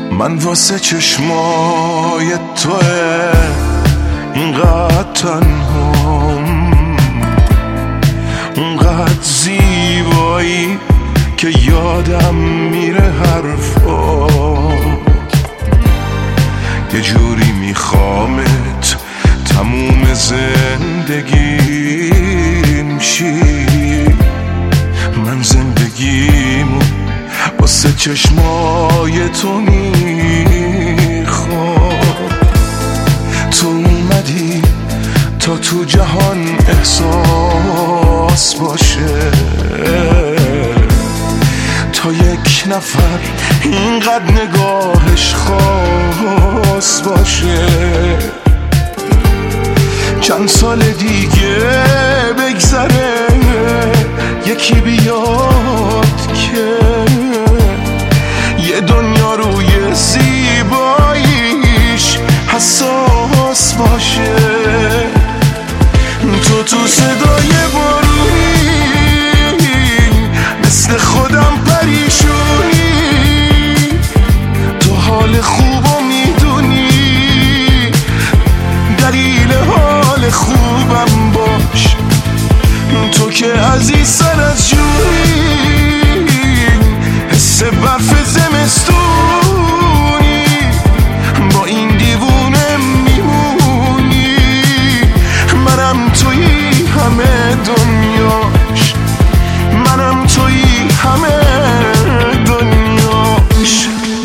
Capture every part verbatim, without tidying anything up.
من واسه چشمای توه اینقدر تنهام، اونقدر زیبایی که یادم میره حرفات. یه جوری میخوامت تموم زندگیم شی. من زندگیمو واسه چشمای تو میخوام. تو اومدی تا تو جهان احساس باشه، تا یک نفر اینقدر نگاهش خاص باشه. چند سال دیگه بگذره یکی بیاد که یه دنیا روی زیباییش حساس باشه. تو تو صدای بارونی مثل خودم پریشونی، تو حال خوبو میدونی، دلیل حال خوبم باش. تو که عزیز سر از جویی، حس برف زمستونی، با این دیوونه میمونی. منم تویی همه دنیاش، منم تویی همه دنیاش.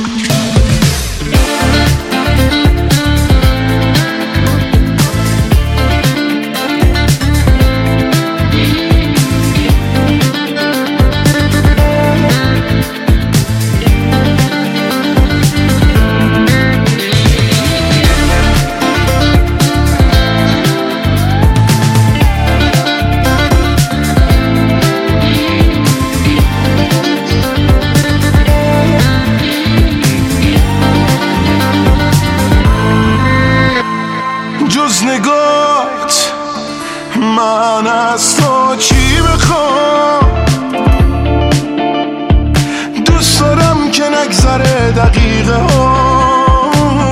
جز نگاهت من از تو چی بخوام؟ دوست دارم که نگذره دقیقه ها،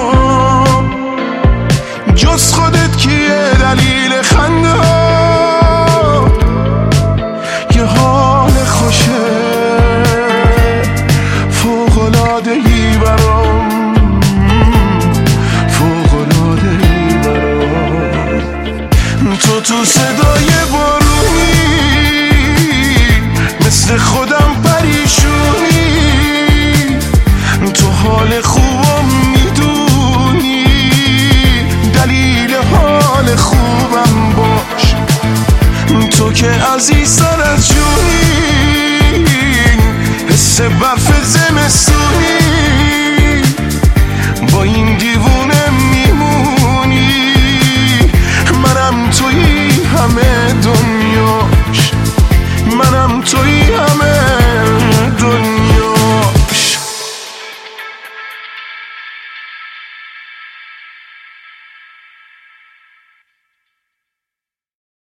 جز خودت کیه دلیل خنده ها؟ یه حال خوشه فوق‌العاده‌ای برام، تو تو صدای بارونی مثل خودم پریشونی، تو حال خوبم میدونی، دلیل حال خوبم باش. تو که عزیز سر از جونی، حس برف زمستون